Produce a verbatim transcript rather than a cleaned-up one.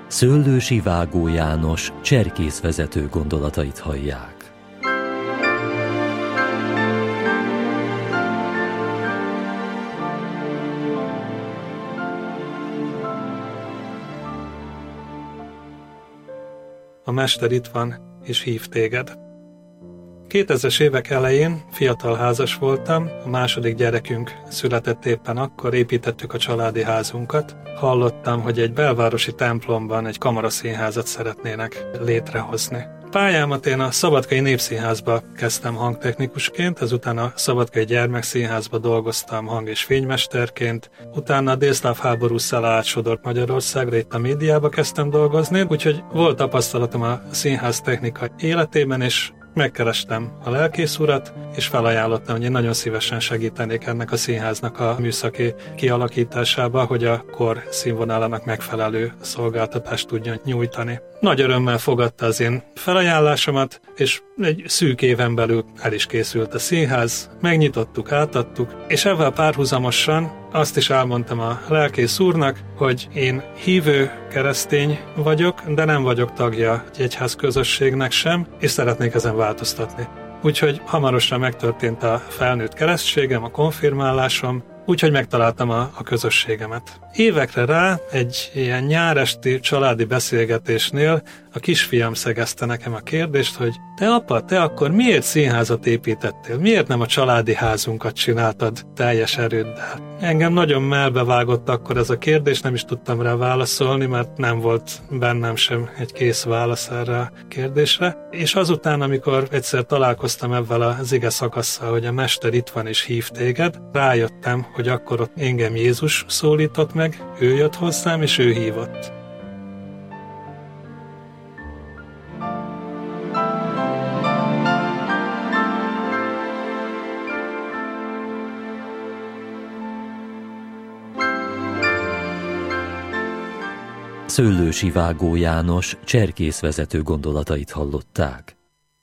Szőlősi Vágó János cserkészvezető gondolatait hallják. A mester itt van, és hív téged. kétezres évek elején fiatal házas voltam, a második gyerekünk született éppen akkor, építettük a családi házunkat. Hallottam, hogy egy belvárosi templomban egy kamaraszínházat szeretnének létrehozni. Pályámat én a Szabadkai Népszínházba kezdtem hangtechnikusként, ezután a Szabadkai Gyermekszínházba dolgoztam hang- és fénymesterként, utána a délszláv háború szele átsodort Magyarországra, itt a médiába kezdtem dolgozni, úgyhogy volt tapasztalatom a színház technika életében, és megkerestem a lelkész urat, és felajánlottam, hogy én nagyon szívesen segítenék ennek a színháznak a műszaki kialakításába, hogy a kor színvonalának megfelelő szolgáltatást tudjon nyújtani. Nagy örömmel fogadta az én felajánlásomat, és egy szűk éven belül el is készült a színház, megnyitottuk, átadtuk, és ezzel párhuzamosan azt is elmondtam a lelkész úrnak, hogy én hívő keresztény vagyok, de nem vagyok tagja egy egyház közösségnek sem, és szeretnék ezen változtatni. Úgyhogy hamarosan megtörtént a felnőtt keresztségem, a konfirmálásom, úgyhogy megtaláltam a, a közösségemet. Évekre rá egy ilyen nyáresti családi beszélgetésnél a kisfiam szegezte nekem a kérdést, hogy te apa, te akkor miért színházat építettél? Miért nem a családi házunkat csináltad teljes erőddel? Engem nagyon melbevágott akkor ez a kérdés, nem is tudtam rá válaszolni, mert nem volt bennem sem egy kész válasz erre a kérdésre. És azután, amikor egyszer találkoztam ebben az ige szakasszal, hogy a mester itt van és hív téged, rájöttem, hogy akkor ott engem Jézus szólított meg, ő jött hozzám és ő hívott. Szőlősi Vágó János cserkészvezető gondolatait hallották.